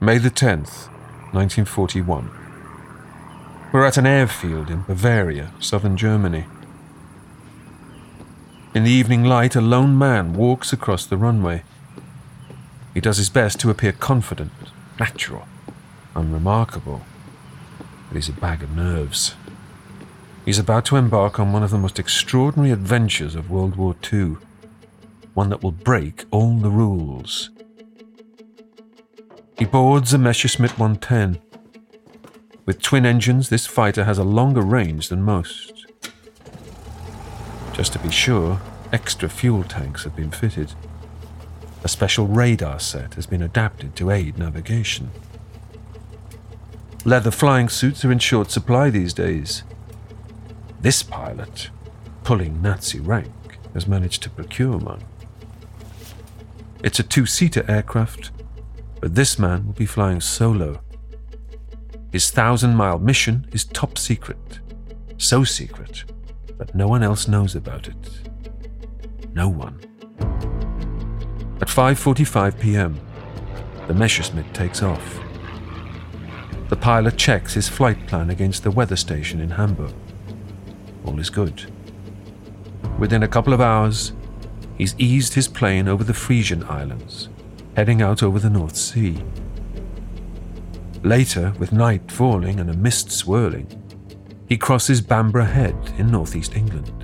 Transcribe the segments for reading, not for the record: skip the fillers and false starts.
May the 10th, 1941. We're at an airfield in Bavaria, southern Germany. In the evening light, a lone man walks across the runway. He does his best to appear confident, natural, unremarkable, but he's a bag of nerves. He's about to embark on one of the most extraordinary adventures of World War II, one that will break all the rules. He boards a Messerschmitt 110. With twin engines, this fighter has a longer range than most. Just to be sure, extra fuel tanks have been fitted. A special radar set has been adapted to aid navigation. Leather flying suits are in short supply these days. This pilot, pulling Nazi rank, has managed to procure one. It's a 2-seater aircraft, but this man will be flying solo. His 1,000-mile mission is top secret. So secret that no one else knows about it. No one. At 5:45 p.m., the Messerschmitt takes off. The pilot checks his flight plan against the weather station in Hamburg. All is good. Within a couple of hours, he's eased his plane over the Frisian Islands, heading out over the North Sea. Later, with night falling and a mist swirling, he crosses Bamborough Head in northeast England.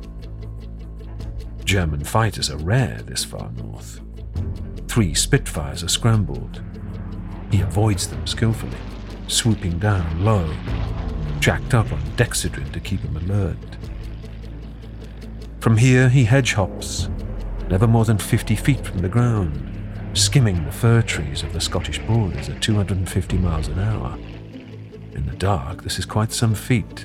German fighters are rare this far north. 3 Spitfires are scrambled. He avoids them skillfully, swooping down low, jacked up on Dexedrine to keep him alert. From here he hedge hops, never more than 50 feet from the ground, skimming the fir trees of the Scottish borders at 250 miles an hour. In the dark, this is quite some feat.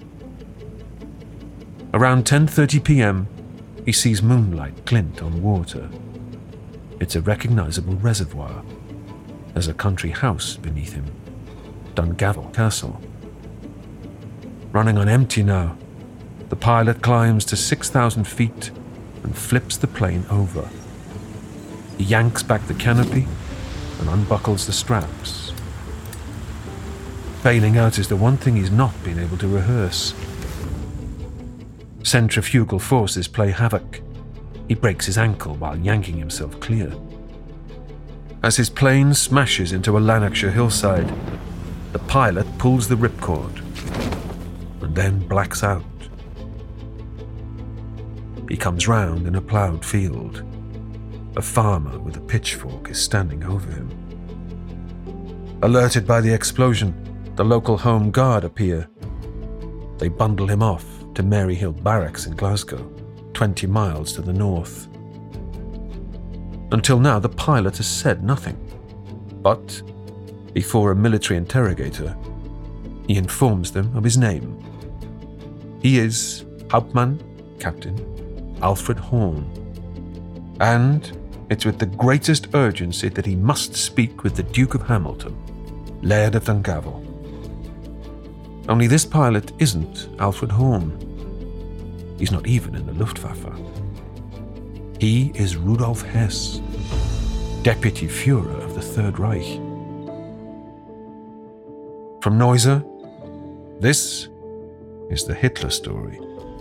Around 10:30 p.m., he sees moonlight glint on water. It's a recognizable reservoir. There's a country house beneath him, Dungavel Castle. Running on empty now, the pilot climbs to 6,000 feet and flips the plane over. He yanks back the canopy and unbuckles the straps. Bailing out is the one thing he's not been able to rehearse. Centrifugal forces play havoc. He breaks his ankle while yanking himself clear. As his plane smashes into a Lanarkshire hillside, the pilot pulls the ripcord and then blacks out. He comes round in a ploughed field. A farmer with a pitchfork is standing over him. Alerted by the explosion, the local Home Guard appear. They bundle him off to Maryhill Barracks in Glasgow, 20 miles to the north. Until now, the pilot has said nothing. But, before a military interrogator, he informs them of his name. He is Hauptmann, Captain Alfred Horn. And it's with the greatest urgency that he must speak with the Duke of Hamilton, Laird of Dungavel. Only this pilot isn't Alfred Horn. He's not even in the Luftwaffe. He is Rudolf Hess, Deputy Führer of the Third Reich. From Neuser, this is the Hitler story.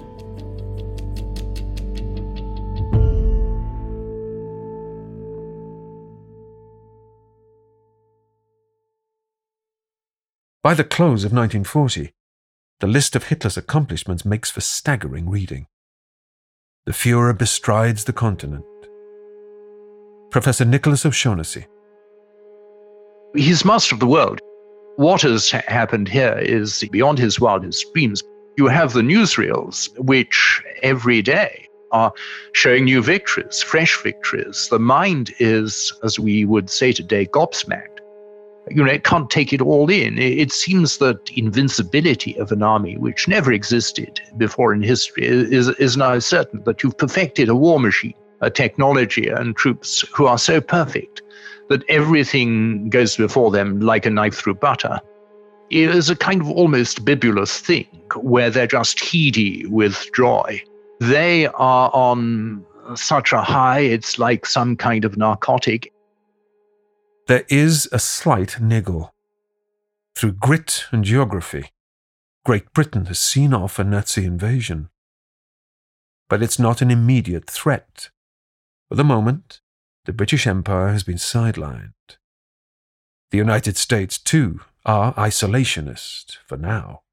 By the close of 1940, the list of Hitler's accomplishments makes for staggering reading. The Führer bestrides the continent. Professor Nicholas O'Shaughnessy. He's master of the world. What has happened here is beyond his wildest dreams. You have the newsreels, which every day are showing new victories, fresh victories. The mind is, as we would say today, gobsmacked. It can't take it all in. It seems that invincibility of an army, which never existed before in history, is now certain, that you've perfected a war machine, a technology and troops who are so perfect that everything goes before them like a knife through butter. It is a kind of almost bibulous thing where they're just heady with joy. They are on such a high, it's like some kind of narcotic. There is a slight niggle. Through grit and geography, Great Britain has seen off a Nazi invasion. But it's not an immediate threat. For the moment, the British Empire has been sidelined. The United States, too, are isolationist for now.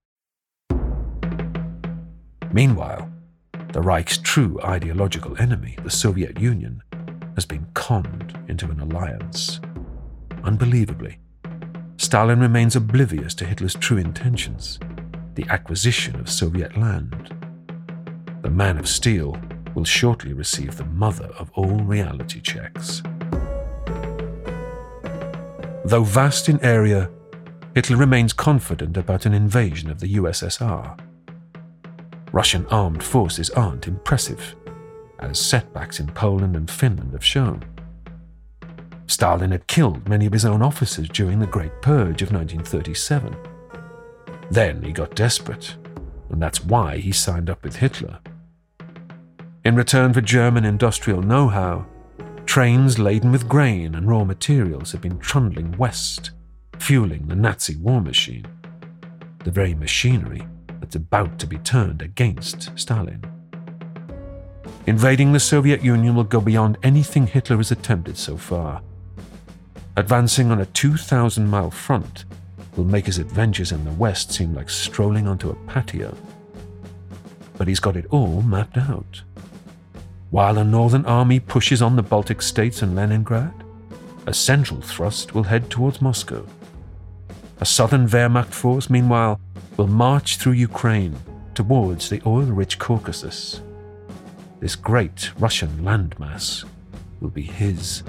Meanwhile, the Reich's true ideological enemy, the Soviet Union, has been conned into an alliance. Unbelievably, Stalin remains oblivious to Hitler's true intentions, the acquisition of Soviet land. The Man of Steel will shortly receive the mother of all reality checks. Though vast in area, Hitler remains confident about an invasion of the USSR. Russian armed forces aren't impressive, as setbacks in Poland and Finland have shown. Stalin had killed many of his own officers during the Great Purge of 1937. Then he got desperate, and that's why he signed up with Hitler. In return for German industrial know-how, trains laden with grain and raw materials have been trundling west, fueling the Nazi war machine, the very machinery that's about to be turned against Stalin. Invading the Soviet Union will go beyond anything Hitler has attempted so far. Advancing on a 2,000-mile front will make his adventures in the West seem like strolling onto a patio. But he's got it all mapped out. While a Northern Army pushes on the Baltic states and Leningrad, a central thrust will head towards Moscow. A Southern Wehrmacht force, meanwhile, will march through Ukraine towards the oil-rich Caucasus. This great Russian landmass will be his.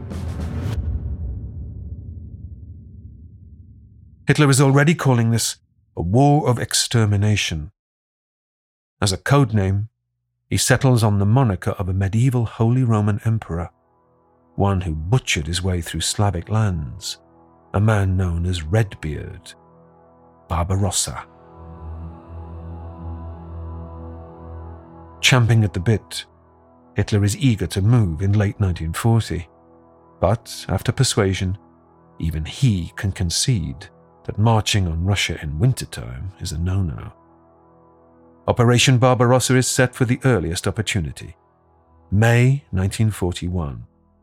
Hitler is already calling this a war of extermination. As a code name, he settles on the moniker of a medieval Holy Roman Emperor, one who butchered his way through Slavic lands, a man known as Redbeard, Barbarossa. Champing at the bit, Hitler is eager to move in late 1940, but after persuasion, even he can concede that marching on Russia in wintertime is a no-no. Operation Barbarossa is set for the earliest opportunity, May 1941.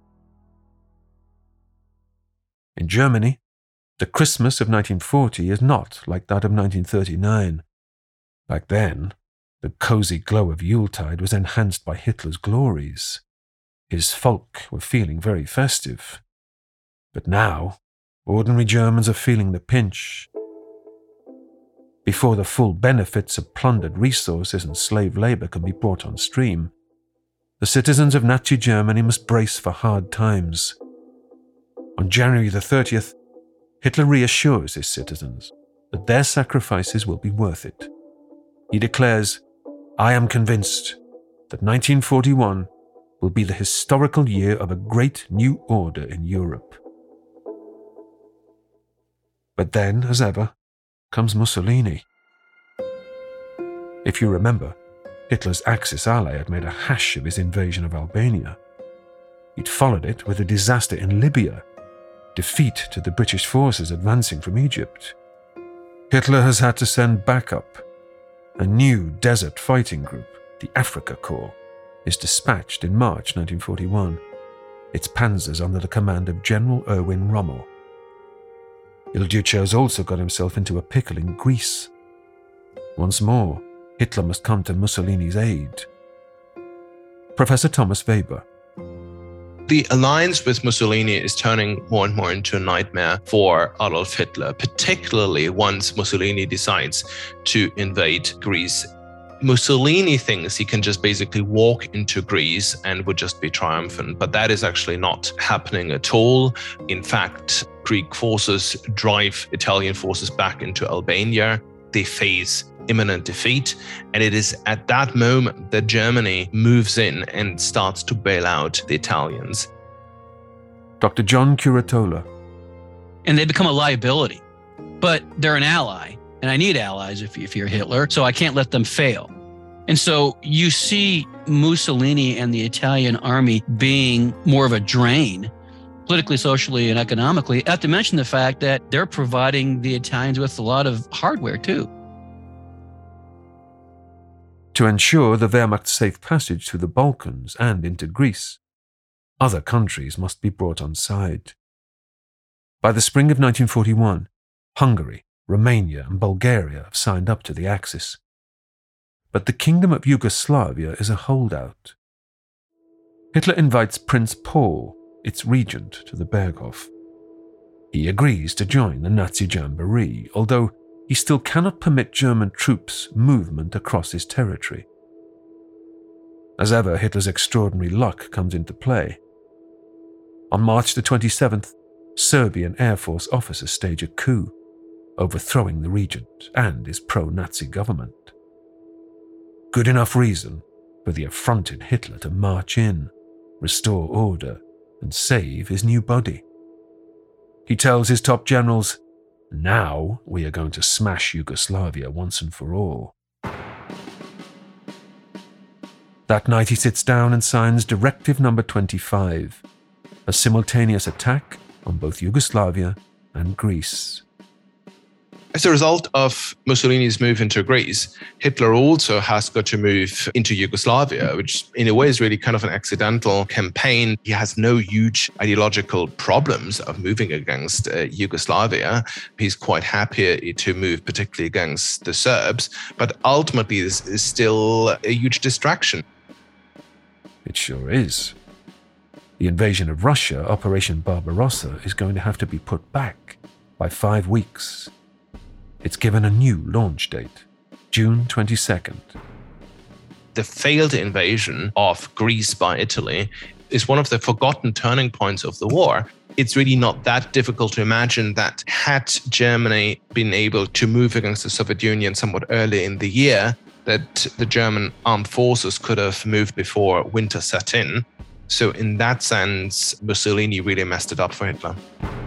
In Germany, the Christmas of 1940 is not like that of 1939. Back then, the cozy glow of Yuletide was enhanced by Hitler's glories. His folk were feeling very festive. But now, ordinary Germans are feeling the pinch. Before the full benefits of plundered resources and slave labor can be brought on stream, the citizens of Nazi Germany must brace for hard times. On January the 30th, Hitler reassures his citizens that their sacrifices will be worth it. He declares, "I am convinced that 1941 will be the historical year of a great new order in Europe." But then, as ever, comes Mussolini. If you remember, Hitler's Axis ally had made a hash of his invasion of Albania. He'd followed it with a disaster in Libya, defeat to the British forces advancing from Egypt. Hitler has had to send backup. A new desert fighting group, the Afrika Korps, is dispatched in March 1941. Its panzers under the command of General Erwin Rommel. Il Duce has also got himself into a pickle in Greece. Once more, Hitler must come to Mussolini's aid. Professor Thomas Weber. The alliance with Mussolini is turning more and more into a nightmare for Adolf Hitler, particularly once Mussolini decides to invade Greece. Mussolini thinks he can just basically walk into Greece and would just be triumphant, but that is actually not happening at all. In fact, Greek forces drive Italian forces back into Albania. They face imminent defeat, and it is at that moment that Germany moves in and starts to bail out the Italians. Dr. John Curatola. And they become a liability, but they're an ally, and I need allies if you're Hitler, so I can't let them fail. And so you see Mussolini and the Italian army being more of a drain politically, socially, and economically. Not to mention the fact that they're providing the Italians with a lot of hardware too. To ensure the Wehrmacht's safe passage through the Balkans and into Greece, other countries must be brought on side. By the spring of 1941, Hungary, Romania, and Bulgaria have signed up to the Axis. But the Kingdom of Yugoslavia is a holdout. Hitler invites Prince Paul, its regent, to the Berghof. He agrees to join the Nazi jamboree, although he still cannot permit German troops movement across his territory. As ever, Hitler's extraordinary luck comes into play. On March the 27th, Serbian Air Force officers stage a coup, overthrowing the regent and his pro-Nazi government. Good enough reason for the affronted Hitler to march in, restore order, and save his new body. He tells his top generals, "Now we are going to smash Yugoslavia once and for all." That night he sits down and signs Directive Number 25, a simultaneous attack on both Yugoslavia and Greece. As a result of Mussolini's move into Greece, Hitler also has got to move into Yugoslavia, which in a way is really kind of an accidental campaign. He has no huge ideological problems of moving against Yugoslavia. He's quite happy to move particularly against the Serbs, but ultimately this is still a huge distraction. It sure is. The invasion of Russia, Operation Barbarossa, is going to have to be put back by 5 weeks. It's given a new launch date, June 22nd. The failed invasion of Greece by Italy is one of the forgotten turning points of the war. It's really not that difficult to imagine that had Germany been able to move against the Soviet Union somewhat early in the year, that the German armed forces could have moved before winter set in. So in that sense, Mussolini really messed it up for Hitler.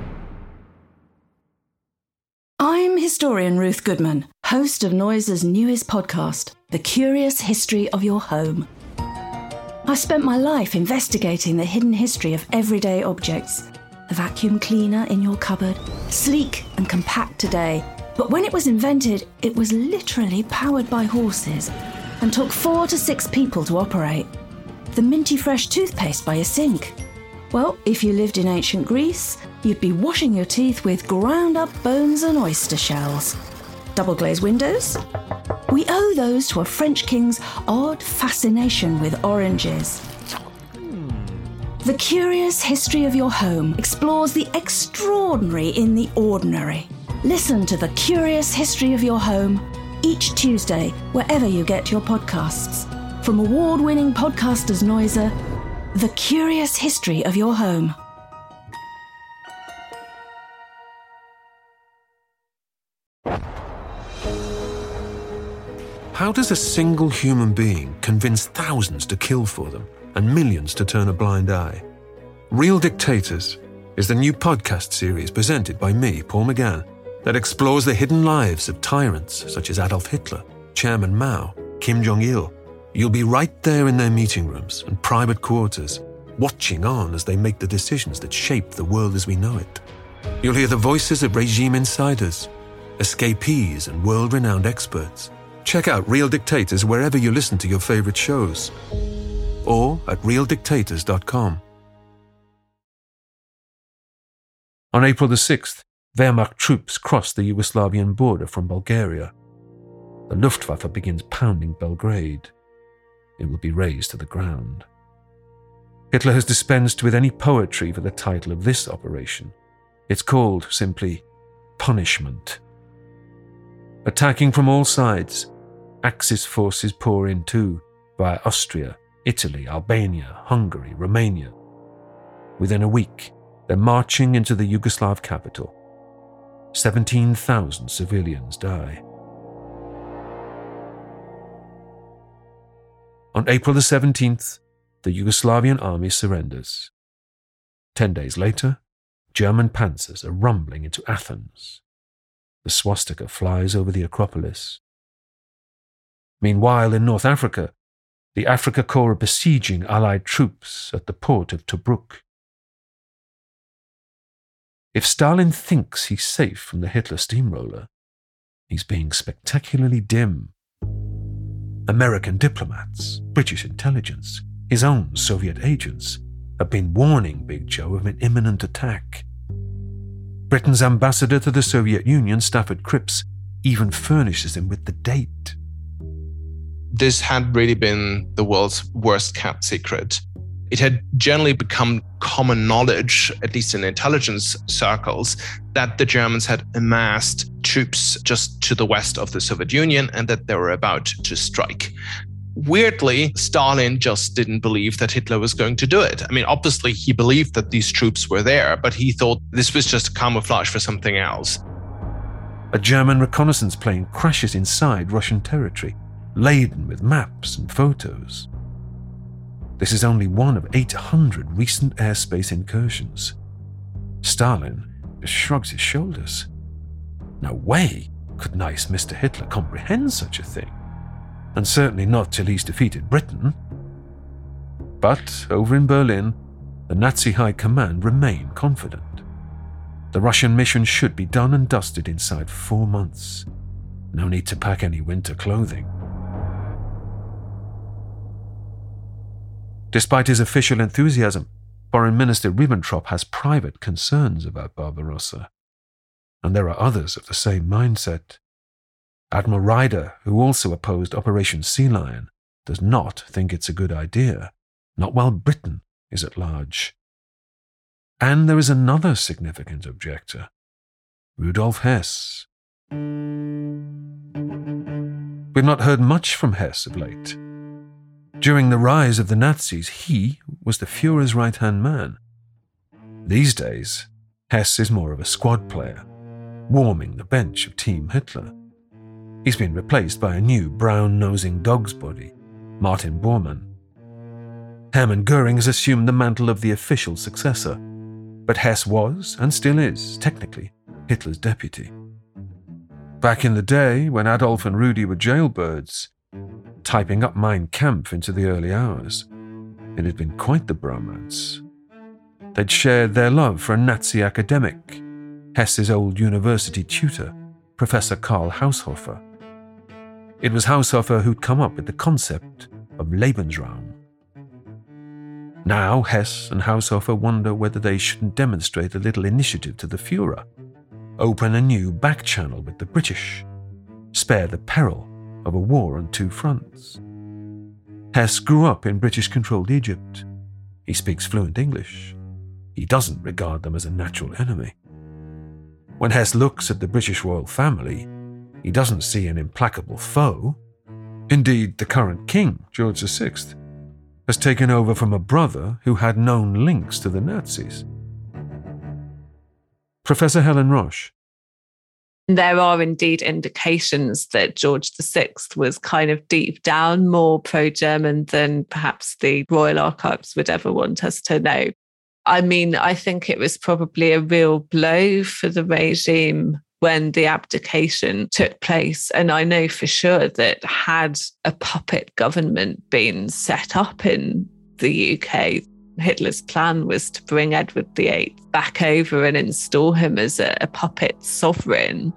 I'm historian Ruth Goodman, host of Noiser's newest podcast, The Curious History of Your Home. I've spent my life investigating the hidden history of everyday objects. The vacuum cleaner in your cupboard, sleek and compact today, but when it was invented, it was literally powered by horses and took 4 to 6 people to operate. The minty fresh toothpaste by a sink. Well, if you lived in ancient Greece, you'd be washing your teeth with ground-up bones and oyster shells. Double-glazed windows? We owe those to a French king's odd fascination with oranges. The Curious History of Your Home explores the extraordinary in the ordinary. Listen to The Curious History of Your Home each Tuesday, wherever you get your podcasts. From award-winning podcasters Noiser, The Curious History of Your Home. How does a single human being convince thousands to kill for them and millions to turn a blind eye? Real Dictators is the new podcast series presented by me, Paul McGann, that explores the hidden lives of tyrants such as Adolf Hitler, Chairman Mao, Kim Jong-il. You'll be right there in their meeting rooms and private quarters, watching on as they make the decisions that shape the world as we know it. You'll hear the voices of regime insiders, escapees, and world-renowned experts. Check out Real Dictators wherever you listen to your favorite shows, or at realdictators.com. On April the 6th, Wehrmacht troops cross the Yugoslavian border from Bulgaria. The Luftwaffe begins pounding Belgrade. It will be razed to the ground. Hitler has dispensed with any poetry for the title of this operation. It's called simply Punishment. Attacking from all sides, Axis forces pour in too, via Austria, Italy, Albania, Hungary, Romania. Within a week, they're marching into the Yugoslav capital. 17,000 civilians die. On April the 17th, the Yugoslavian army surrenders. 10 days later, German panzers are rumbling into Athens. The swastika flies over the Acropolis. Meanwhile, in North Africa, the Afrika Korps are besieging Allied troops at the port of Tobruk. If Stalin thinks he's safe from the Hitler steamroller, he's being spectacularly dim. American diplomats, British intelligence, his own Soviet agents have been warning Big Joe of an imminent attack. Britain's ambassador to the Soviet Union, Stafford Cripps, even furnishes him with the date. This had really been the world's worst kept secret. It had generally become common knowledge, at least in intelligence circles, that the Germans had amassed troops just to the west of the Soviet Union and that they were about to strike. Weirdly, Stalin just didn't believe that Hitler was going to do it. I mean, obviously, he believed that these troops were there, but he thought this was just a camouflage for something else. A German reconnaissance plane crashes inside Russian territory, laden with maps and photos. This is only one of 800 recent airspace incursions. Stalin just shrugs his shoulders. No way could nice Mr. Hitler comprehend such a thing, and certainly not till he's defeated Britain. But over in Berlin, the Nazi High Command remain confident. The Russian mission should be done and dusted inside 4 months. No need to pack any winter clothing. Despite his official enthusiasm, Foreign Minister Ribbentrop has private concerns about Barbarossa. And there are others of the same mindset. Admiral Ryder, who also opposed Operation Sea Lion, does not think it's a good idea, not while Britain is at large. And there is another significant objector, Rudolf Hess. We've not heard much from Hess of late. During the rise of the Nazis, he was the Führer's right-hand man. These days, Hess is more of a squad player, warming the bench of Team Hitler. He's been replaced by a new brown-nosing dog's body, Martin Bormann. Hermann Göring has assumed the mantle of the official successor, but Hess was, and still is, technically, Hitler's deputy. Back in the day, when Adolf and Rudy were jailbirds, typing up Mein Kampf into the early hours, it had been quite the bromance. They'd shared their love for a Nazi academic, Hess's old university tutor, Professor Karl Haushofer. It was Haushofer who'd come up with the concept of Lebensraum. Now Hess and Haushofer wonder whether they shouldn't demonstrate a little initiative to the Führer, open a new back channel with the British, spare the peril of a war on 2 fronts. Hess grew up in British-controlled Egypt. He speaks fluent English. He doesn't regard them as a natural enemy. When Hess looks at the British royal family, he doesn't see an implacable foe. Indeed, the current king, George VI, has taken over from a brother who had known links to the Nazis. Professor Helen Roche. There are indeed indications that George VI was kind of deep down more pro-German than perhaps the Royal Archives would ever want us to know. I mean, I think it was probably a real blow for the regime when the abdication took place. And I know for sure that had a puppet government been set up in the UK, Hitler's plan was to bring Edward VIII back over and install him as a puppet sovereign.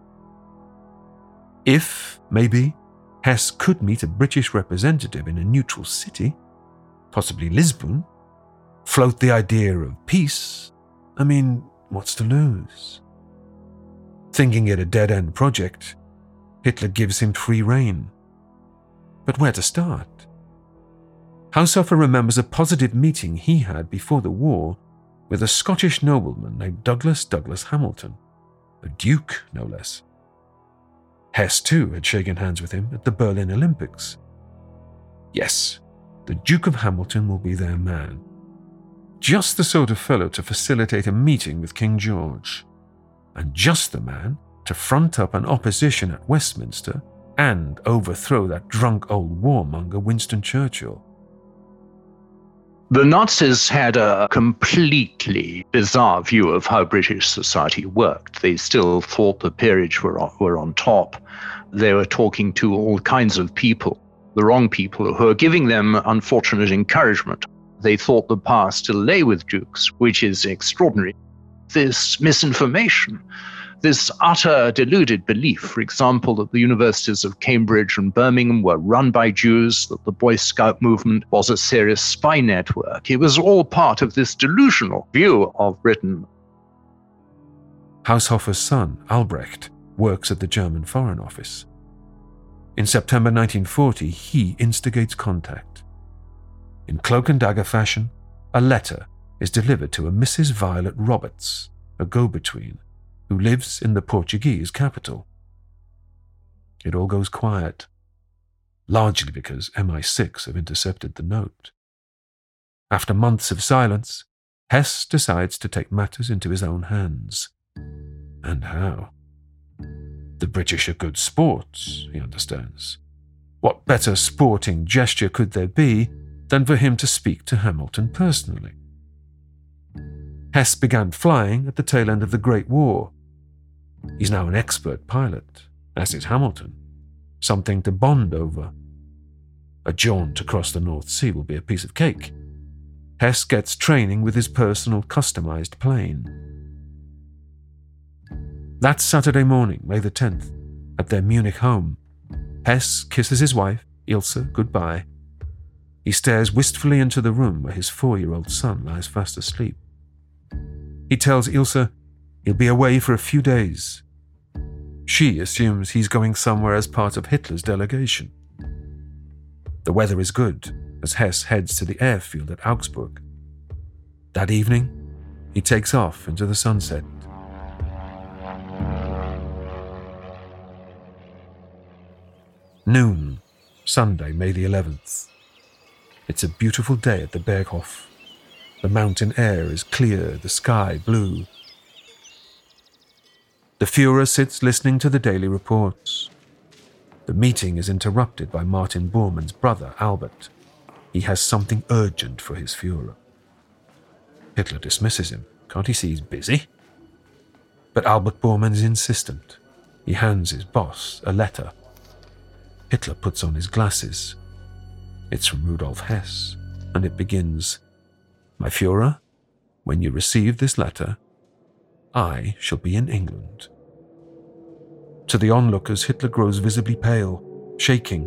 If, maybe, Hess could meet a British representative in a neutral city, possibly Lisbon, float the idea of peace, I mean, what's to lose? Thinking it a dead-end project, Hitler gives him free rein. But where to start? Haushofer remembers a positive meeting he had before the war with a Scottish nobleman named Douglas Hamilton, a duke, no less. Hess, too, had shaken hands with him at the Berlin Olympics. Yes, the Duke of Hamilton will be their man. Just the sort of fellow to facilitate a meeting with King George, and just the man to front up an opposition at Westminster and overthrow that drunk old warmonger Winston Churchill. The Nazis had a completely bizarre view of how British society worked. They still thought the peerage were on top. They were talking to all kinds of people, the wrong people, who were giving them unfortunate encouragement. They thought the power still lay with dukes, which is extraordinary. this misinformation, this utter deluded belief, for example, that the universities of Cambridge and Birmingham were run by Jews, that the Boy Scout movement was a serious spy network. It was all part of this delusional view of Britain. Haushofer's son, Albrecht, works at the German Foreign Office. In September 1940, he instigates contact. In cloak and dagger fashion, a letter is delivered to a Mrs. Violet Roberts, a go-between, who lives in the Portuguese capital. It all goes quiet, largely because MI6 have intercepted the note. After months of silence, Hess decides to take matters into his own hands. And how? The British are good sports, he understands. What better sporting gesture could there be than for him to speak to Hamilton personally? Hess began flying at the tail end of the Great War. He's now an expert pilot, as is Hamilton. Something to bond over. A jaunt across the North Sea will be a piece of cake. Hess gets training with his personal customized plane. That Saturday morning, May the 10th, at their Munich home, Hess kisses his wife, Ilse, goodbye. He stares wistfully into the room where his 4-year-old son lies fast asleep. He tells Ilse he'll be away for a few days. She assumes he's going somewhere as part of Hitler's delegation. The weather is good as Hess heads to the airfield at Augsburg. That evening, he takes off into the sunset. Noon, Sunday, May the 11th. It's a beautiful day at the Berghof. The mountain air is clear, the sky blue. The Führer sits listening to the daily reports. The meeting is interrupted by Martin Bormann's brother, Albert. He has something urgent for his Führer. Hitler dismisses him. Can't he see he's busy? But Albert Bormann is insistent. He hands his boss a letter. Hitler puts on his glasses. It's from Rudolf Hess, and it begins, "My Führer, when you receive this letter, I shall be in England." To the onlookers, Hitler grows visibly pale, shaking.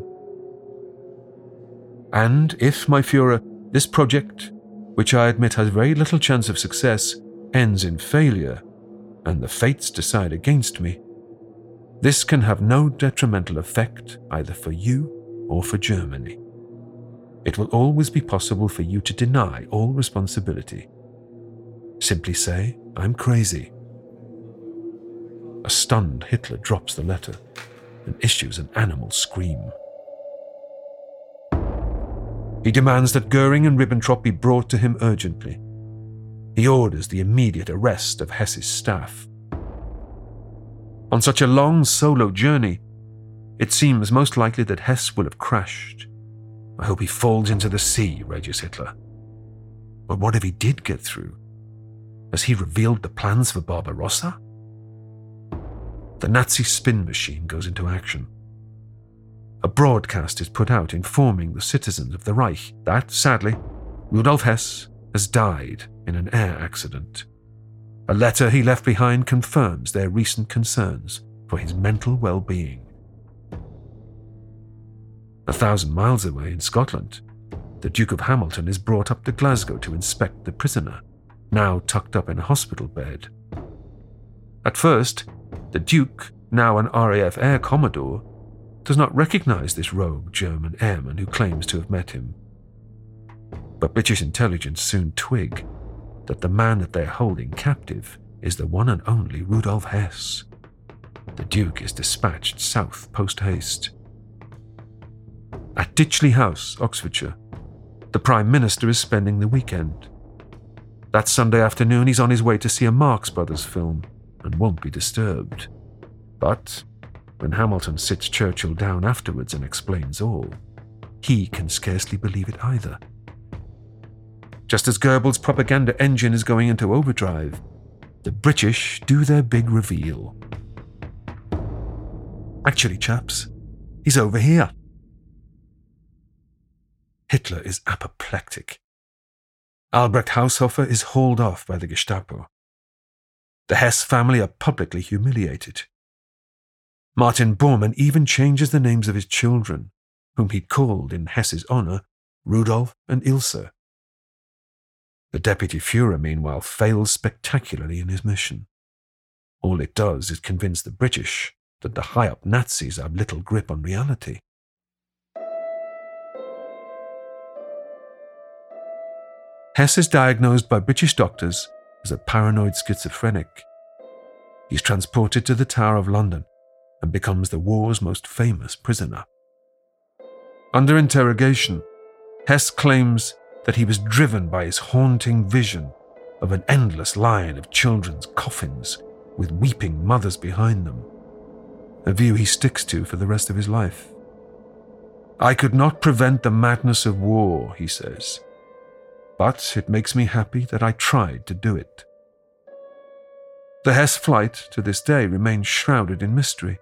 "And if, my Führer, this project, which I admit has very little chance of success, ends in failure, and the fates decide against me, this can have no detrimental effect either for you or for Germany. It will always be possible for you to deny all responsibility. Simply say, I'm crazy." A stunned Hitler drops the letter and issues an animal scream. He demands that Goering and Ribbentrop be brought to him urgently. He orders the immediate arrest of Hess's staff. On such a long solo journey, it seems most likely that Hess will have crashed. "I hope he falls into the sea," rages Hitler. But what if he did get through? Has he revealed the plans for Barbarossa? The Nazi spin machine goes into action. A broadcast is put out informing the citizens of the Reich that, sadly, Rudolf Hess has died in an air accident. A letter he left behind confirms their recent concerns for his mental well-being. 1,000 miles away in Scotland, the Duke of Hamilton is brought up to Glasgow to inspect the prisoner, now tucked up in a hospital bed. At first, the Duke, now an RAF Air Commodore, does not recognize this rogue German airman who claims to have met him. But British intelligence soon twig that the man that they're holding captive is the one and only Rudolf Hess. The Duke is dispatched south post-haste. At Ditchley House, Oxfordshire, the Prime Minister is spending the weekend. That Sunday afternoon he's on his way to see a Marx Brothers film and won't be disturbed. But when Hamilton sits Churchill down afterwards and explains all, he can scarcely believe it either. Just as Goebbels' propaganda engine is going into overdrive, the British do their big reveal. "Actually, chaps, he's over here." Hitler is apoplectic. Albrecht Haushofer is hauled off by the Gestapo. The Hess family are publicly humiliated. Martin Bormann even changes the names of his children, whom he'd called in Hess's honor Rudolf and Ilse. The Deputy Führer, meanwhile, fails spectacularly in his mission. All it does is convince the British that the high-up Nazis have little grip on reality. Hess is diagnosed by British doctors as a paranoid schizophrenic. He's transported to the Tower of London and becomes the war's most famous prisoner. Under interrogation, Hess claims that he was driven by his haunting vision of an endless line of children's coffins with weeping mothers behind them, a view he sticks to for the rest of his life. "I could not prevent the madness of war," he says, "but it makes me happy that I tried to do it." The Hess flight to this day remains shrouded in mystery.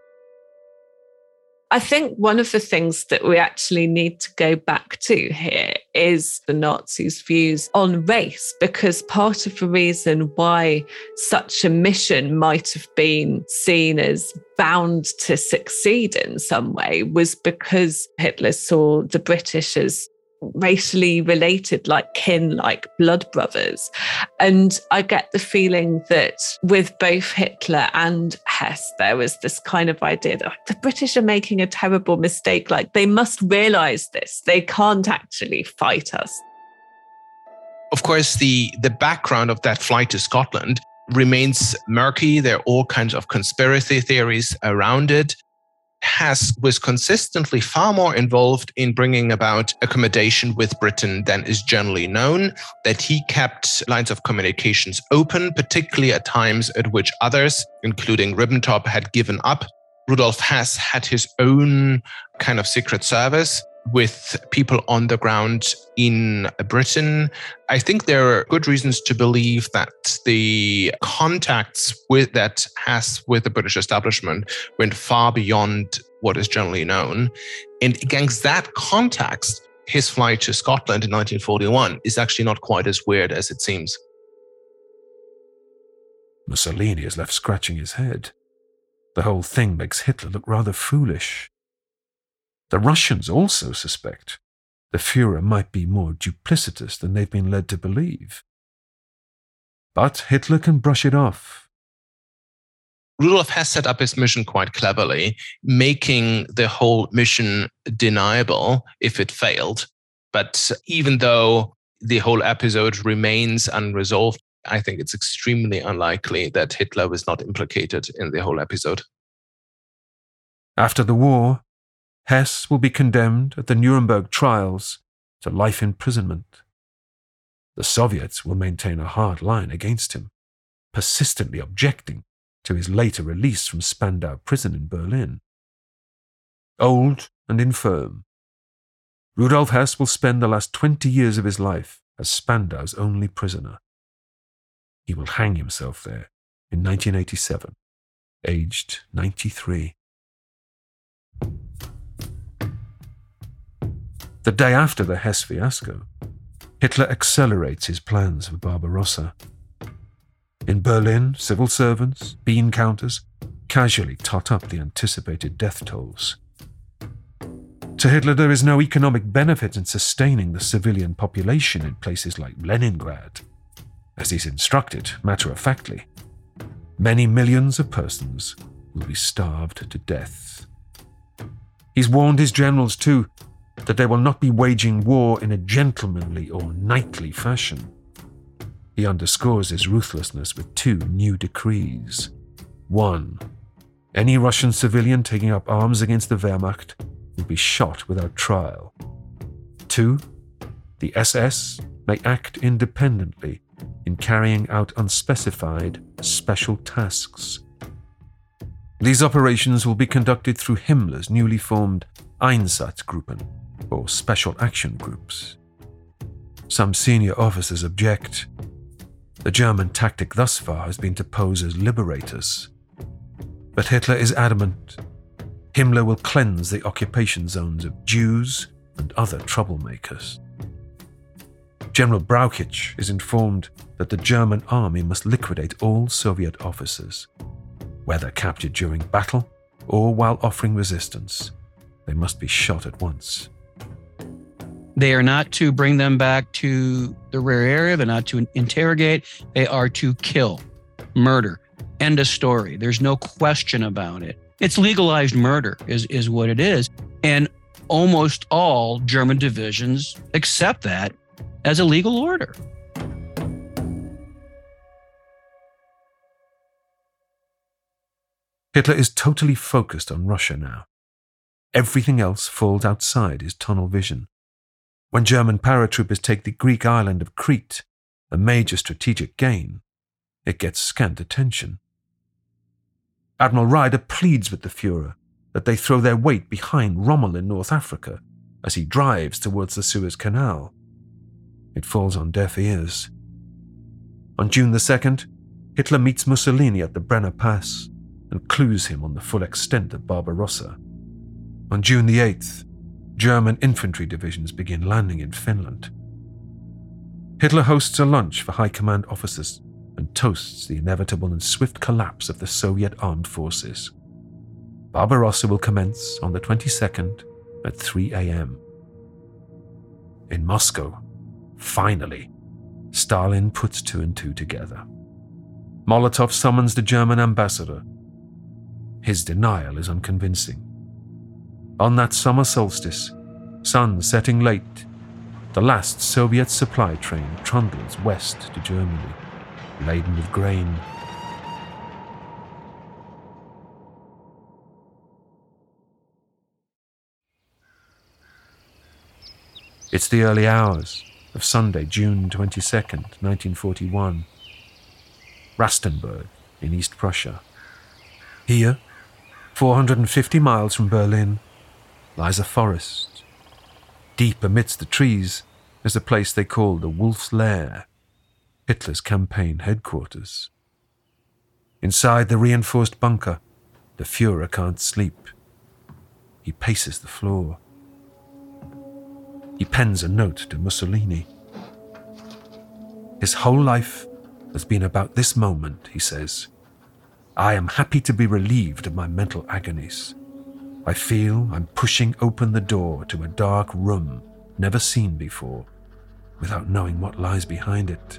I think one of the things that we actually need to go back to here is the Nazis' views on race, because part of the reason why such a mission might have been seen as bound to succeed in some way was because Hitler saw the British as racially related, like kin, like blood brothers. And I get the feeling that with both Hitler and Hess, there was this kind of idea that the British are making a terrible mistake. Like, they must realize this. They can't actually fight us. Of course, the background of that flight to Scotland remains murky. There are all kinds of conspiracy theories around it. Hess was consistently far more involved in bringing about accommodation with Britain than is generally known, that he kept lines of communications open, particularly at times at which others, including Ribbentrop, had given up. Rudolf Hess had his own kind of secret service with people on the ground in Britain. I think there are good reasons to believe that the contacts that Hess with the British establishment went far beyond what is generally known. And against that context, his flight to Scotland in 1941 is actually not quite as weird as it seems. Mussolini is left scratching his head. The whole thing makes Hitler look rather foolish. The Russians also suspect the Führer might be more duplicitous than they've been led to believe. But Hitler can brush it off. Rudolf Hess set up his mission quite cleverly, making the whole mission deniable if it failed. But even though the whole episode remains unresolved, I think it's extremely unlikely that Hitler was not implicated in the whole episode. After the war, Hess will be condemned at the Nuremberg trials to life imprisonment. The Soviets will maintain a hard line against him, persistently objecting to his later release from Spandau prison in Berlin. Old and infirm, Rudolf Hess will spend the last 20 years of his life as Spandau's only prisoner. He will hang himself there in 1987, aged 93. The day after the Hess fiasco, Hitler accelerates his plans for Barbarossa. In Berlin, civil servants, bean counters, casually tot up the anticipated death tolls. To Hitler, there is no economic benefit in sustaining the civilian population in places like Leningrad. As he's instructed, matter-of-factly, many millions of persons will be starved to death. He's warned his generals, too, that they will not be waging war in a gentlemanly or knightly fashion. He underscores his ruthlessness with 2 new decrees. 1. Any Russian civilian taking up arms against the Wehrmacht will be shot without trial. 2. The SS may act independently in carrying out unspecified special tasks. These operations will be conducted through Himmler's newly formed Einsatzgruppen, or Special Action Groups. Some senior officers object. The German tactic thus far has been to pose as liberators. But Hitler is adamant. Himmler will cleanse the occupation zones of Jews and other troublemakers. General Brauchitsch is informed that the German army must liquidate all Soviet officers, whether captured during battle or while offering resistance. They must be shot at once. They are not to bring them back to the rear area. They're not to interrogate. They are to kill, murder. End of story. There's no question about it. It's legalized murder is what it is. And almost all German divisions accept that as a legal order. Hitler is totally focused on Russia now. Everything else falls outside his tunnel vision. When German paratroopers take the Greek island of Crete, a major strategic gain, it gets scant attention. Admiral Ryder pleads with the Führer that they throw their weight behind Rommel in North Africa as he drives towards the Suez Canal. It falls on deaf ears. On June the 2nd, Hitler meets Mussolini at the Brenner Pass and clues him on the full extent of Barbarossa. On June the 8th, German infantry divisions begin landing in Finland. Hitler hosts a lunch for high command officers and toasts the inevitable and swift collapse of the Soviet armed forces. Barbarossa will commence on the 22nd at 3 a.m. In Moscow, finally, Stalin puts two and two together. Molotov summons the German ambassador. His denial is unconvincing. On that summer solstice, sun setting late, the last Soviet supply train trundles west to Germany, laden with grain. It's the early hours of Sunday, June 22nd, 1941. Rastenburg in East Prussia. Here, 450 miles from Berlin, lies a forest. Deep amidst the trees is a place they call the Wolf's Lair, Hitler's campaign headquarters. Inside the reinforced bunker, the Führer can't sleep. He paces the floor. He pens a note to Mussolini. His whole life has been about this moment, he says. I am happy to be relieved of my mental agonies. I feel I'm pushing open the door to a dark room never seen before, without knowing what lies behind it.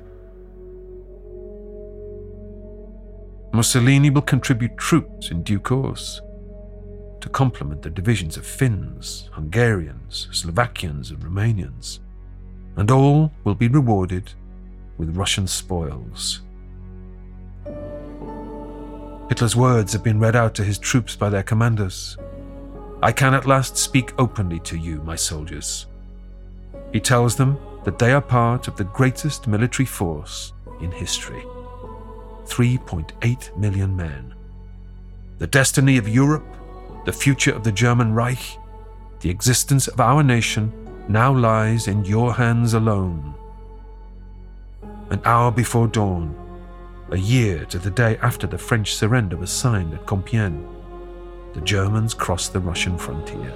Mussolini will contribute troops in due course to complement the divisions of Finns, Hungarians, Slovakians and Romanians, and all will be rewarded with Russian spoils. Hitler's words have been read out to his troops by their commanders. I can at last speak openly to you, my soldiers. He tells them that they are part of the greatest military force in history. 3.8 million men. The destiny of Europe, the future of the German Reich, the existence of our nation now lies in your hands alone. An hour before dawn, a year to the day after the French surrender was signed at Compiègne, the Germans crossed the Russian frontier.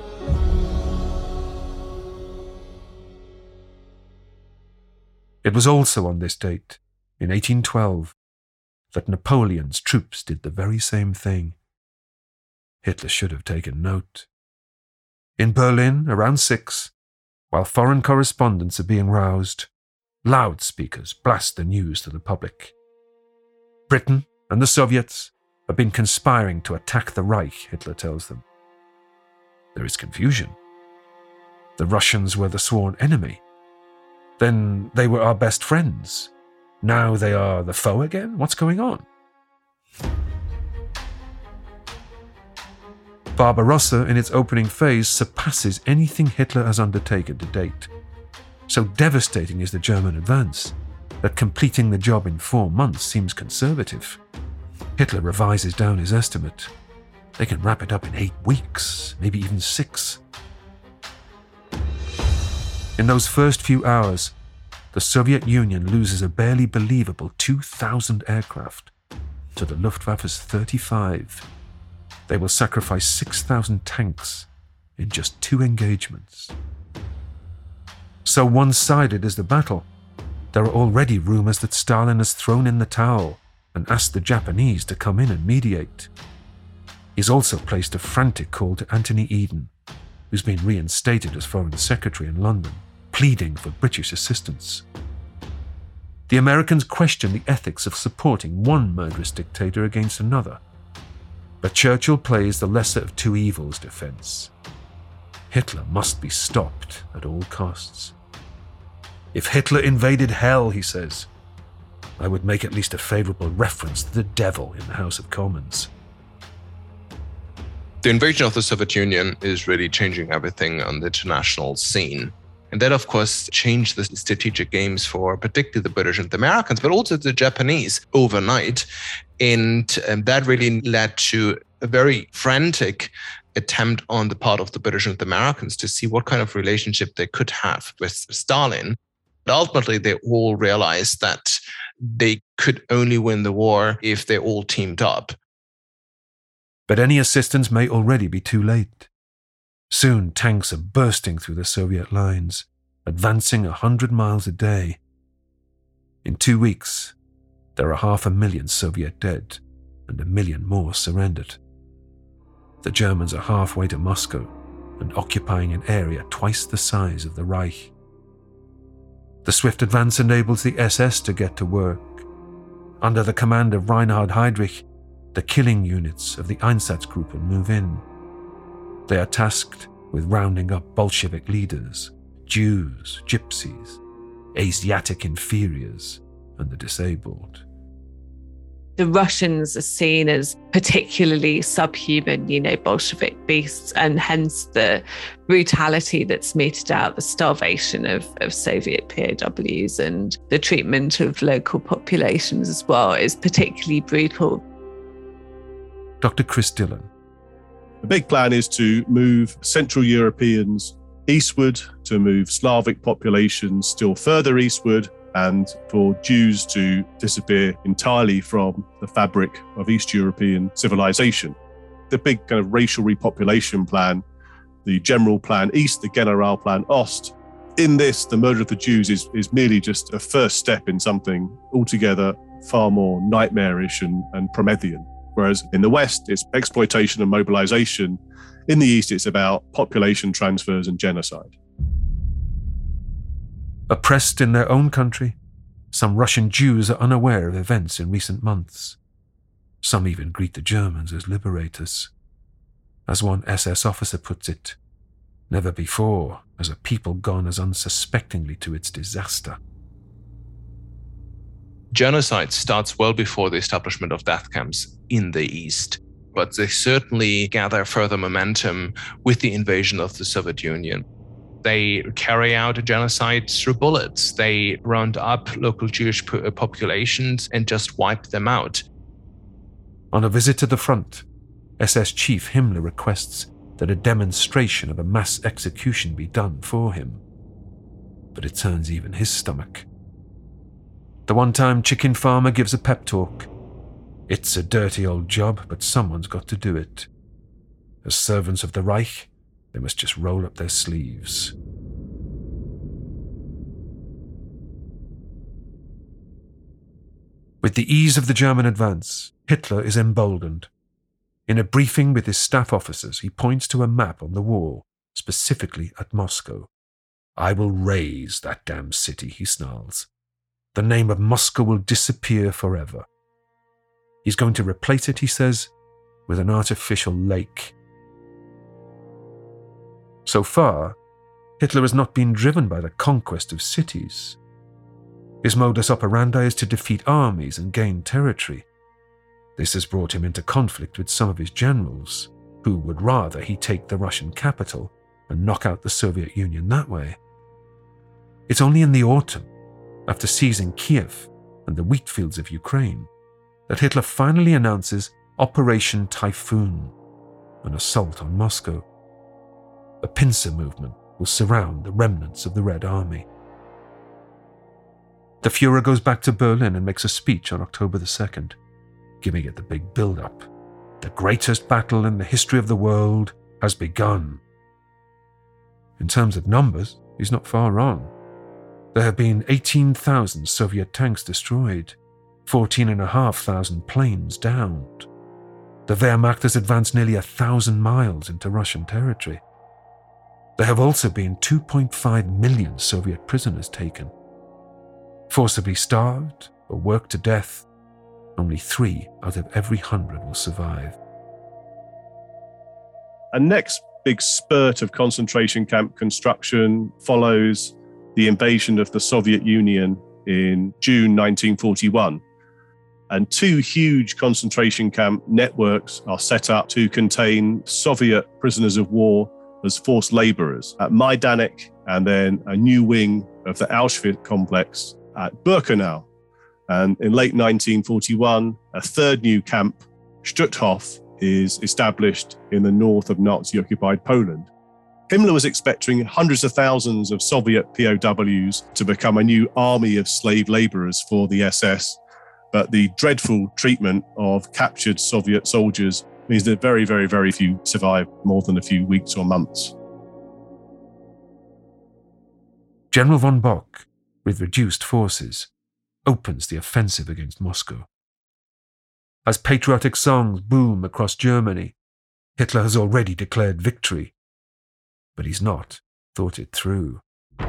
It was also on this date, in 1812, that Napoleon's troops did the very same thing. Hitler should have taken note. In Berlin, around 6, while foreign correspondents are being roused, loudspeakers blast the news to the public. Britain and the Soviets have been conspiring to attack the Reich, Hitler tells them. There is confusion. The Russians were the sworn enemy. Then they were our best friends. Now they are the foe again? What's going on? Barbarossa, in its opening phase, surpasses anything Hitler has undertaken to date. So devastating is the German advance that completing the job in 4 months seems conservative. Hitler revises down his estimate. They can wrap it up in 8 weeks, maybe even 6. In those first few hours, the Soviet Union loses a barely believable 2,000 aircraft to the Luftwaffe's 35. They will sacrifice 6,000 tanks in just 2 engagements. So one-sided is the battle There are already rumors that Stalin has thrown in the towel and asked the Japanese to come in and mediate. He's also placed a frantic call to Anthony Eden, who's been reinstated as Foreign Secretary in London, pleading for British assistance. The Americans question the ethics of supporting one murderous dictator against another, but Churchill plays the lesser of two evils defense. Hitler must be stopped at all costs. If Hitler invaded hell, he says, I would make at least a favourable reference to the devil in the House of Commons. The invasion of the Soviet Union is really changing everything on the international scene. And that, of course, changed the strategic games for particularly the British and the Americans, but also the Japanese overnight. And that really led to a very frantic attempt on the part of the British and the Americans to see what kind of relationship they could have with Stalin. But ultimately, they all realized that they could only win the war if they all teamed up. But any assistance may already be too late. Soon tanks are bursting through the Soviet lines, advancing 100 miles a day. In 2 weeks, there are 500,000 Soviet dead and 1 million more surrendered. The Germans are halfway to Moscow and occupying an area twice the size of the Reich. The swift advance enables the SS to get to work. Under the command of Reinhard Heydrich, the killing units of the Einsatzgruppen move in. They are tasked with rounding up Bolshevik leaders, Jews, gypsies, Asiatic inferiors, and the disabled. The Russians are seen as particularly subhuman, Bolshevik beasts, and hence the brutality that's meted out, the starvation of Soviet POWs and the treatment of local populations as well is particularly brutal. Dr. Chris Dillon. The big plan is to move Central Europeans eastward, to move Slavic populations still further eastward, and for Jews to disappear entirely from the fabric of East European civilization. The big kind of racial repopulation plan, the General Plan East, the Generalplan Ost. In this, the murder of the Jews is merely just a first step in something altogether far more nightmarish and Promethean. Whereas in the West, it's exploitation and mobilization. In the East, it's about population transfers and genocide. Oppressed in their own country, some Russian Jews are unaware of events in recent months. Some even greet the Germans as liberators. As one SS officer puts it, never before has a people gone as unsuspectingly to its disaster. Genocide starts well before the establishment of death camps in the East, but they certainly gather further momentum with the invasion of the Soviet Union. They carry out a genocide through bullets. They round up local Jewish populations and just wipe them out. On a visit to the front, SS Chief Himmler requests that a demonstration of a mass execution be done for him. But it turns even his stomach. The one-time chicken farmer gives a pep talk. It's a dirty old job, but someone's got to do it. As servants of the Reich, they must just roll up their sleeves. With the ease of the German advance, Hitler is emboldened. In a briefing with his staff officers, he points to a map on the wall, specifically at Moscow. I will raze that damn city, he snarls. The name of Moscow will disappear forever. He's going to replace it, he says, with an artificial lake. So far, Hitler has not been driven by the conquest of cities. His modus operandi is to defeat armies and gain territory. This has brought him into conflict with some of his generals, who would rather he take the Russian capital and knock out the Soviet Union that way. It's only in the autumn, after seizing Kiev and the wheat fields of Ukraine, that Hitler finally announces Operation Typhoon, an assault on Moscow. A pincer movement will surround the remnants of the Red Army. The Fuhrer goes back to Berlin and makes a speech on October the 2nd, giving it the big build-up. The greatest battle in the history of the world has begun. In terms of numbers, he's not far wrong. There have been 18,000 Soviet tanks destroyed, 14,500 planes downed. The Wehrmacht has advanced nearly 1,000 miles into Russian territory. There have also been 2.5 million Soviet prisoners taken. Forcibly starved or worked to death, only 3 out of every 100 will survive. A next big spurt of concentration camp construction follows the invasion of the Soviet Union in June 1941. And 2 huge concentration camp networks are set up to contain Soviet prisoners of war as forced laborers at Majdanek, and then a new wing of the Auschwitz complex at Birkenau. And in late 1941, a third new camp, Stutthof, is established in the north of Nazi-occupied Poland. Himmler was expecting hundreds of thousands of Soviet POWs to become a new army of slave laborers for the SS, but the dreadful treatment of captured Soviet soldiers means that very, very, very few survive more than a few weeks or months. General von Bock, with reduced forces, opens the offensive against Moscow. As patriotic songs boom across Germany, Hitler has already declared victory, but he's not thought it through.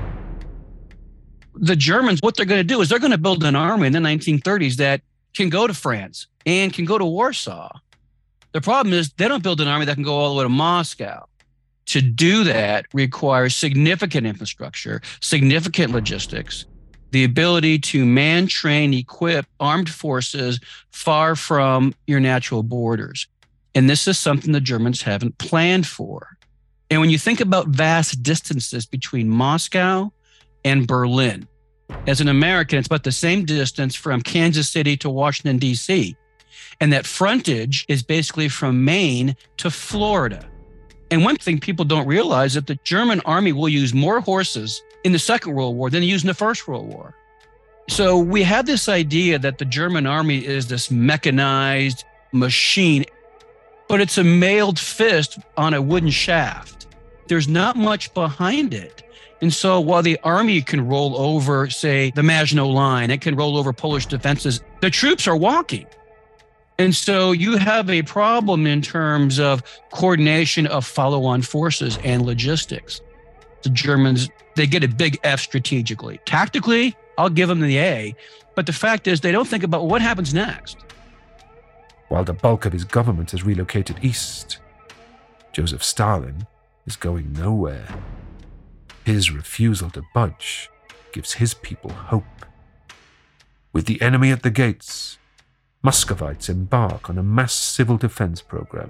The Germans, what they're going to do is they're going to build an army in the 1930s that can go to France and can go to Warsaw. The problem is they don't build an army that can go all the way to Moscow. To do that requires significant infrastructure, significant logistics, the ability to man, train, equip armed forces far from your natural borders. And this is something the Germans haven't planned for. And when you think about vast distances between Moscow and Berlin, as an American, it's about the same distance from Kansas City to Washington, D.C. And that frontage is basically from Maine to Florida. And one thing people don't realize is that the German army will use more horses in the Second World War than they used in the First World War. So we have this idea that the German army is this mechanized machine, but it's a mailed fist on a wooden shaft. There's not much behind it. And so while the army can roll over, say, the Maginot Line, it can roll over Polish defenses, the troops are walking. And so you have a problem in terms of coordination of follow-on forces and logistics. The Germans, they get a big F strategically. Tactically, I'll give them the A, but the fact is they don't think about what happens next. While the bulk of his government has relocated east, Joseph Stalin is going nowhere. His refusal to budge gives his people hope. With the enemy at the gates, Muscovites embark on a mass civil defense program.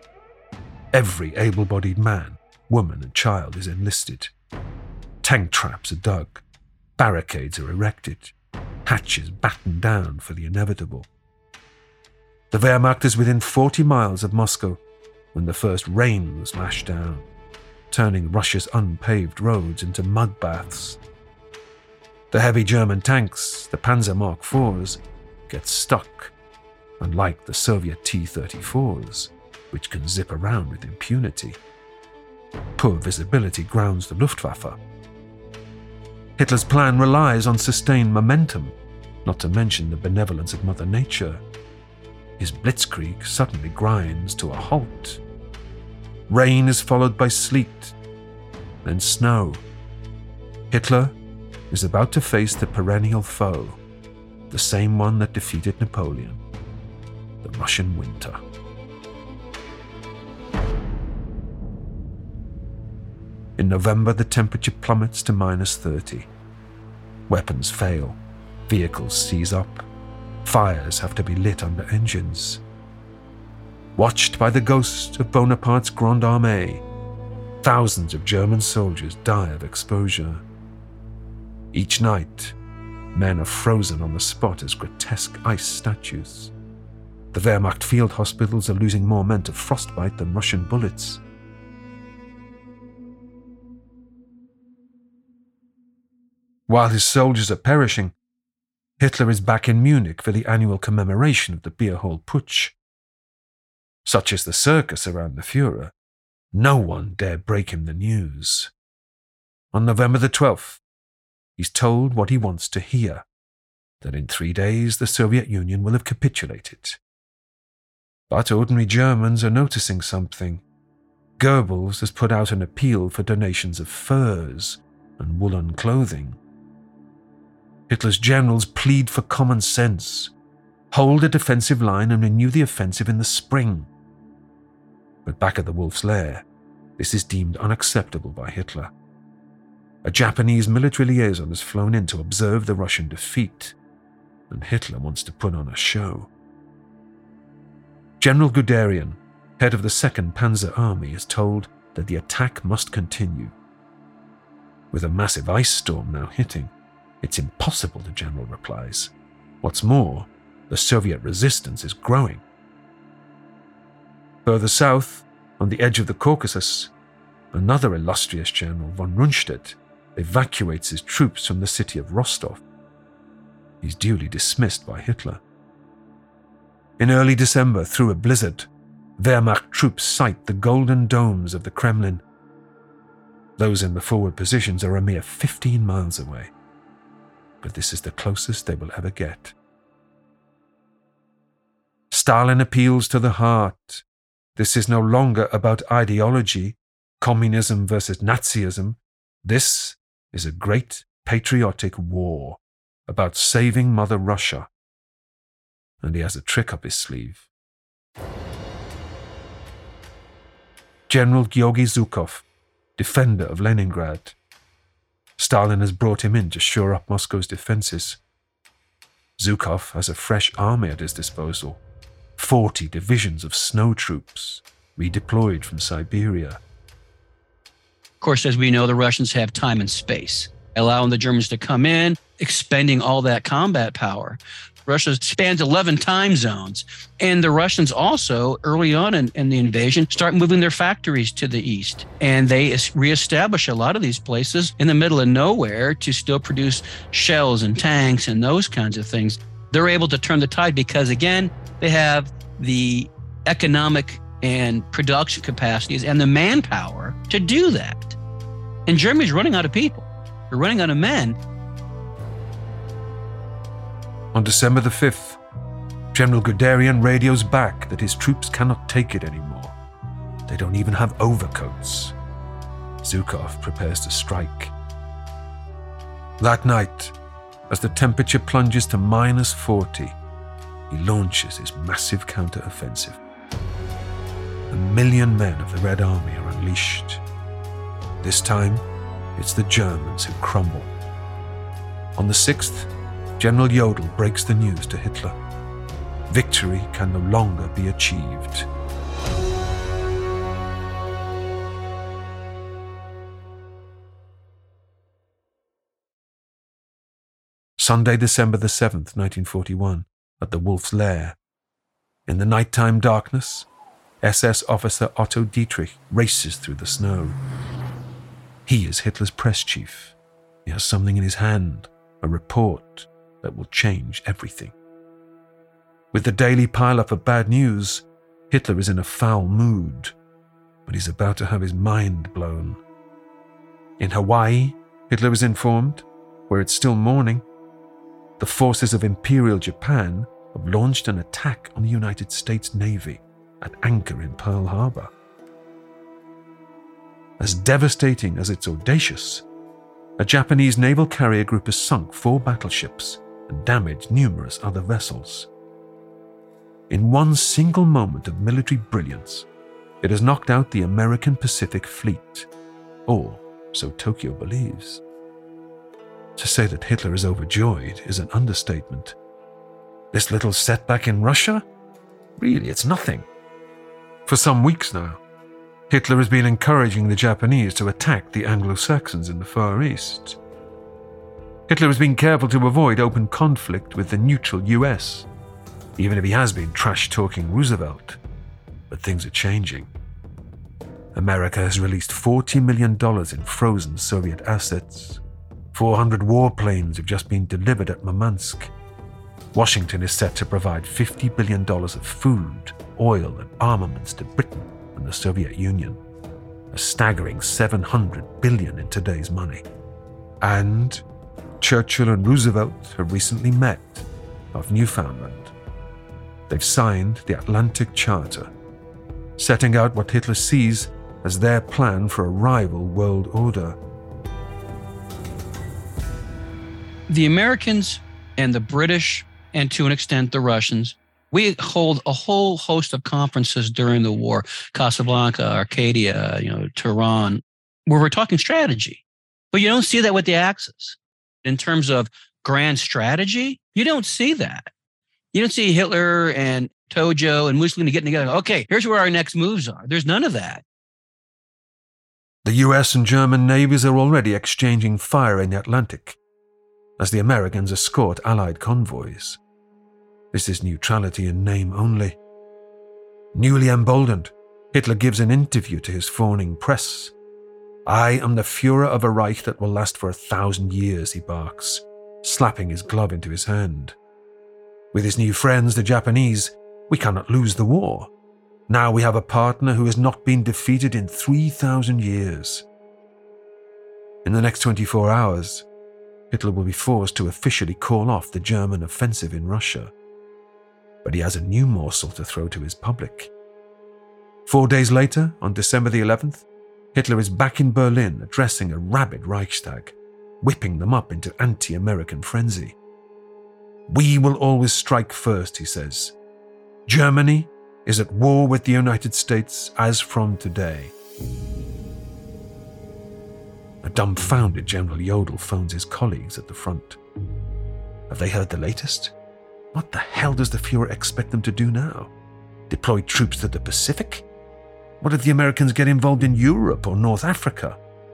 Every able-bodied man, woman, and child is enlisted. Tank traps are dug, barricades are erected, hatches battened down for the inevitable. The Wehrmacht is within 40 miles of Moscow when the first rain was lashed down, turning Russia's unpaved roads into mud baths. The heavy German tanks, the Panzer Mark IVs, get stuck, unlike the Soviet T-34s, which can zip around with impunity. Poor visibility grounds the Luftwaffe. Hitler's plan relies on sustained momentum, not to mention the benevolence of Mother Nature. His blitzkrieg suddenly grinds to a halt. Rain is followed by sleet, then snow. Hitler is about to face the perennial foe, the same one that defeated Napoleon, the Russian winter. In November, the temperature plummets to -30. Weapons fail, vehicles seize up, fires have to be lit under engines. Watched by the ghost of Bonaparte's Grande Armée, thousands of German soldiers die of exposure. Each night, men are frozen on the spot as grotesque ice statues. The Wehrmacht field hospitals are losing more men to frostbite than Russian bullets. While his soldiers are perishing, Hitler is back in Munich for the annual commemoration of the Beer Hall Putsch. Such is the circus around the Führer, no one dare break him the news. On November the 12th, he's told what he wants to hear, that in 3 days the Soviet Union will have capitulated. But ordinary Germans are noticing something. Goebbels has put out an appeal for donations of furs and woolen clothing. Hitler's generals plead for common sense, hold a defensive line and renew the offensive in the spring. But back at the Wolf's Lair, this is deemed unacceptable by Hitler. A Japanese military liaison has flown in to observe the Russian defeat, and Hitler wants to put on a show. General Guderian, head of the 2nd Panzer Army, is told that the attack must continue. With a massive ice storm now hitting, it's impossible, the general replies. What's more, the Soviet resistance is growing. Further south, on the edge of the Caucasus, another illustrious general, von Rundstedt, evacuates his troops from the city of Rostov. He's duly dismissed by Hitler. In early December, through a blizzard, Wehrmacht troops sight the golden domes of the Kremlin. Those in the forward positions are a mere 15 miles away, but this is the closest they will ever get. Stalin appeals to the heart. This is no longer about ideology, communism versus Nazism. This is a great patriotic war about saving Mother Russia. And he has a trick up his sleeve. General Georgy Zhukov, defender of Leningrad. Stalin has brought him in to shore up Moscow's defenses. Zhukov has a fresh army at his disposal. 40 divisions of snow troops, redeployed from Siberia. Of course, as we know, the Russians have time and space, allowing the Germans to come in, expending all that combat power. Russia spans 11 time zones. And the Russians also, early on in the invasion, start moving their factories to the east. And they reestablish a lot of these places in the middle of nowhere to still produce shells and tanks and those kinds of things. They're able to turn the tide because, again, they have the economic and production capacities and the manpower to do that. And Germany's running out of people. They're running out of men. On December the 5th, General Guderian radios back that his troops cannot take it anymore. They don't even have overcoats. Zhukov prepares to strike. That night, as the temperature plunges to -40, he launches his massive counter-offensive. 1 million men of the Red Army are unleashed. This time, it's the Germans who crumble. On the 6th, General Jodl breaks the news to Hitler. Victory can no longer be achieved. Sunday, December the 7th, 1941, at the Wolf's Lair. In the nighttime darkness, SS officer Otto Dietrich races through the snow. He is Hitler's press chief. He has something in his hand, a report that will change everything. With the daily pile-up of bad news, Hitler is in a foul mood, but he's about to have his mind blown. In Hawaii, Hitler is informed, where it's still morning, the forces of Imperial Japan have launched an attack on the United States Navy at anchor in Pearl Harbor. As devastating as it's audacious, a Japanese naval carrier group has sunk 4 battleships and damaged numerous other vessels. In one single moment of military brilliance, it has knocked out the American Pacific Fleet, or so Tokyo believes. To say that Hitler is overjoyed is an understatement. This little setback in Russia? Really, it's nothing. For some weeks now, Hitler has been encouraging the Japanese to attack the Anglo-Saxons in the Far East. Hitler has been careful to avoid open conflict with the neutral US, even if he has been trash-talking Roosevelt. But things are changing. America has released $40 million in frozen Soviet assets. 400 warplanes have just been delivered at Murmansk. Washington is set to provide $50 billion of food, oil, and armaments to Britain and the Soviet Union, a staggering $700 billion in today's money. And Churchill and Roosevelt have recently met off Newfoundland. They've signed the Atlantic Charter, setting out what Hitler sees as their plan for a rival world order. The Americans and the British, and to an extent the Russians, we hold a whole host of conferences during the war, Casablanca, Arcadia, Tehran, where we're talking strategy. But you don't see that with the Axis. In terms of grand strategy, you don't see that. You don't see Hitler and Tojo and Mussolini getting together. Okay, here's where our next moves are. There's none of that. The US and German navies are already exchanging fire in the Atlantic as the Americans escort Allied convoys. This is neutrality in name only. Newly emboldened, Hitler gives an interview to his fawning press. "I am the Führer of a Reich that will last for 1,000 years, he barks, slapping his glove into his hand. With his new friends, the Japanese, we cannot lose the war. Now we have a partner who has not been defeated in 3,000 years. In the next 24 hours, Hitler will be forced to officially call off the German offensive in Russia. But he has a new morsel to throw to his public. 4 days later, on December the 11th, Hitler is back in Berlin addressing a rabid Reichstag, whipping them up into anti-American frenzy. "We will always strike first," he says. "Germany is at war with the United States as from today." A dumbfounded General Jodl phones his colleagues at the front. Have they heard the latest? What the hell does the Fuhrer expect them to do now? Deploy troops to the Pacific? What if the Americans get involved in Europe or North Africa?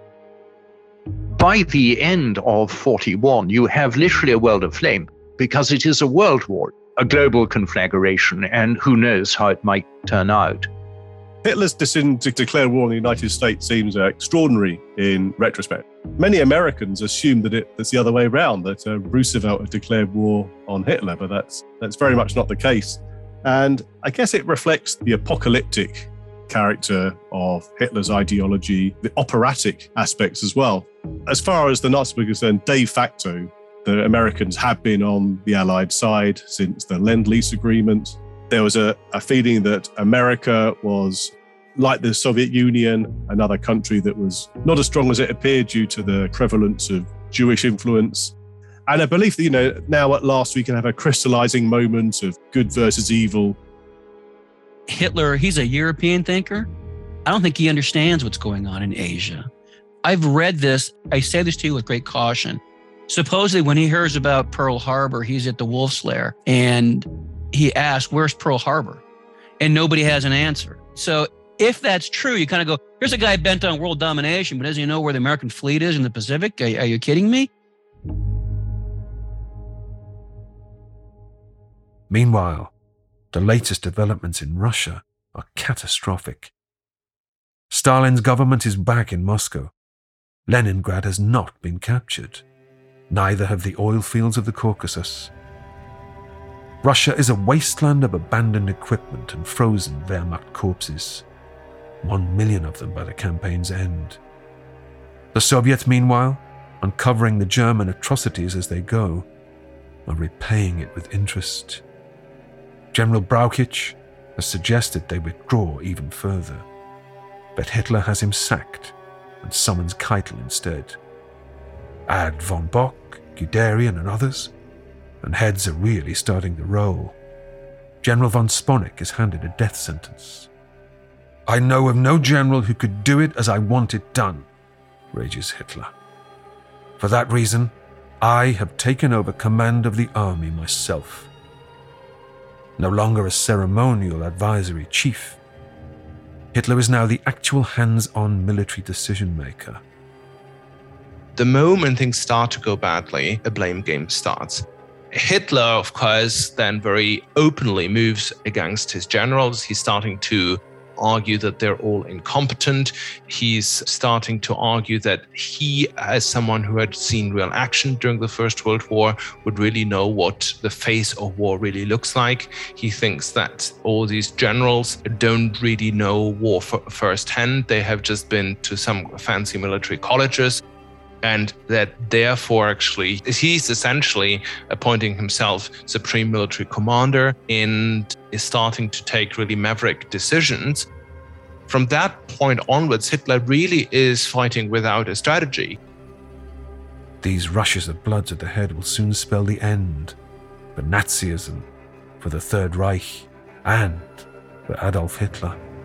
By the end of 41, you have literally a world aflame because it is a world war, a global conflagration, and who knows how it might turn out. Hitler's decision to declare war on the United States seems extraordinary in retrospect. Many Americans assumed that it's the other way around, that Roosevelt had declared war on Hitler, but that's very much not the case. And I guess it reflects the apocalyptic character of Hitler's ideology, the operatic aspects as well. As far as the Nazis were concerned, de facto, the Americans had been on the Allied side since the Lend-Lease agreement. There was a feeling that America was, like the Soviet Union, another country that was not as strong as it appeared due to the prevalence of Jewish influence. And a belief that, now at last we can have a crystallizing moment of good versus evil. Hitler, he's a European thinker. I don't think he understands what's going on in Asia. I've read this. I say this to you with great caution. Supposedly, when he hears about Pearl Harbor, he's at the Wolf's Lair and he asks, "Where's Pearl Harbor?" And nobody has an answer. So if that's true, you kind of go, here's a guy bent on world domination, but doesn't he know where the American fleet is in the Pacific? Are you kidding me? Meanwhile, the latest developments in Russia are catastrophic. Stalin's government is back in Moscow. Leningrad has not been captured. Neither have the oil fields of the Caucasus. Russia is a wasteland of abandoned equipment and frozen Wehrmacht corpses. 1 million of them by the campaign's end. The Soviets, meanwhile, uncovering the German atrocities as they go, are repaying it with interest. General Brauchitsch has suggested they withdraw even further, but Hitler has him sacked and summons Keitel instead. Add von Bock, Guderian and others, and heads are really starting to roll. General von Sponeck is handed a death sentence. "I know of no general who could do it as I want it done," rages Hitler. "For that reason, I have taken over command of the army myself." No longer a ceremonial advisory chief, Hitler is now the actual hands-on military decision-maker. The moment things start to go badly, a blame game starts. Hitler, of course, then very openly moves against his generals. He's starting to argue that they're all incompetent. He's starting to argue that he, as someone who had seen real action during the First World War, would really know what the face of war really looks like. He thinks that all these generals don't really know war firsthand. They have just been to some fancy military colleges. And that therefore, actually, he's essentially appointing himself supreme military commander and is starting to take really maverick decisions. From that point onwards, Hitler really is fighting without a strategy. These rushes of blood to the head will soon spell the end for Nazism, for the Third Reich, and for Adolf Hitler.